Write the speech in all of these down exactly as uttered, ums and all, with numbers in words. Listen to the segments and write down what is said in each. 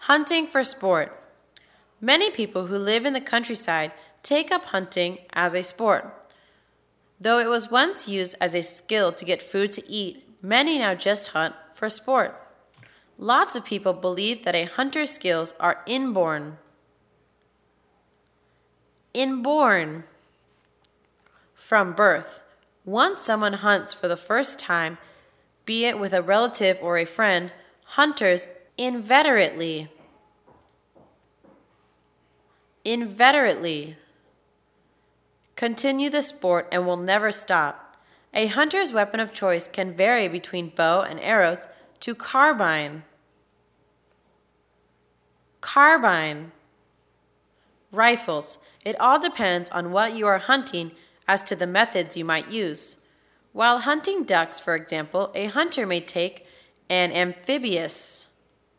Hunting for sport. Many people who live in the countryside take up hunting as a sport. Though it was once used as a skill to get food to eat, many now just hunt for sport. Lots of people believe that a hunter's skills are inborn. Inborn. From birth. Once someone hunts for the first time, be it with a relative or a friend, hunters inveterately. Inveterately. Continue the sport and will never stop. A hunter's weapon of choice can vary between bow and arrows to carbine. Carbine. Rifles. It all depends on what you are hunting as to the methods you might use. While hunting ducks, for example, a hunter may take an amphibious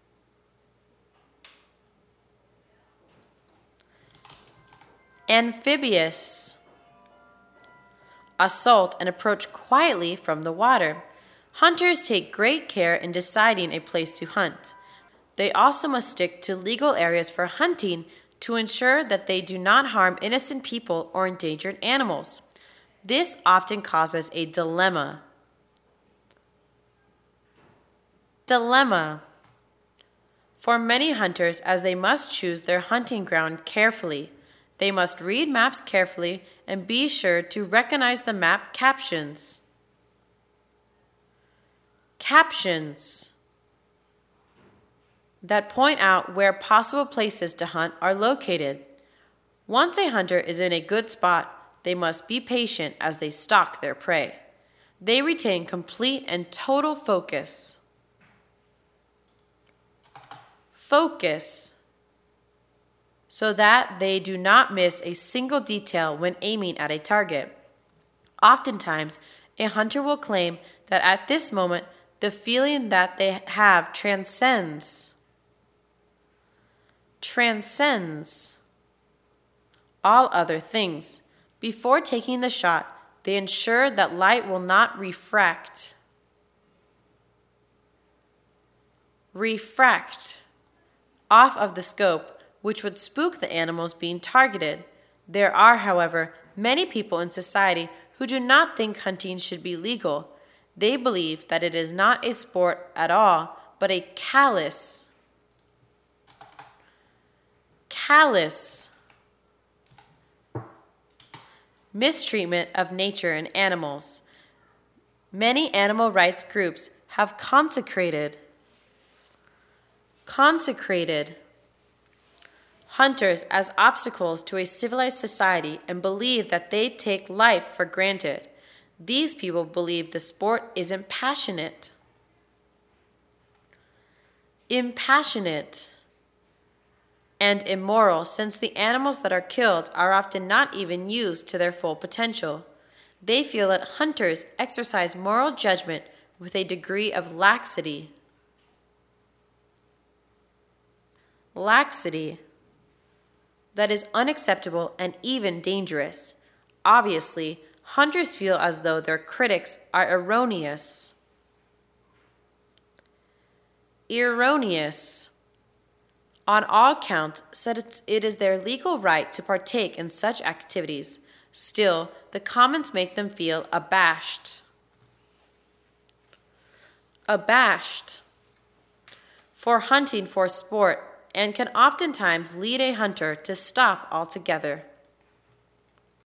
amphibious assault and approach quietly from the water. Hunters take great care in deciding a place to hunt. They also must stick to legal areas for hunting to ensure that they do not harm innocent people or endangered animals. This often causes a dilemma. Dilemma. For many hunters, as they must choose their hunting ground carefully. They must read maps carefully and be sure to recognize the map captions. Captions that point out where possible places to hunt are located. Once a hunter is in a good spot, they must be patient as they stalk their prey. They retain complete and total focus. Focus. So that they do not miss a single detail when aiming at a target. Oftentimes, a hunter will claim that at this moment, the feeling that they have transcends. Transcends all other things. Before taking the shot, they ensure that light will not refract. Refract off of the scope, which would spook the animals being targeted. There are, however, many people in society who do not think hunting should be legal. They believe that it is not a sport at all, but a callous, callous mistreatment of nature and animals. Many animal rights groups have consecrated, consecrated hunters as obstacles to a civilized society and believe that they take life for granted. These people believe the sport is impassionate. Impassionate and immoral, since the animals that are killed are often not even used to their full potential. They feel that hunters exercise moral judgment with a degree of laxity. Laxity that is unacceptable and even dangerous. Obviously, hunters feel as though their critics are erroneous. Erroneous. On all counts, said it is their legal right to partake in such activities. Still, the comments make them feel abashed. Abashed for hunting for sport, and can oftentimes lead a hunter to stop altogether.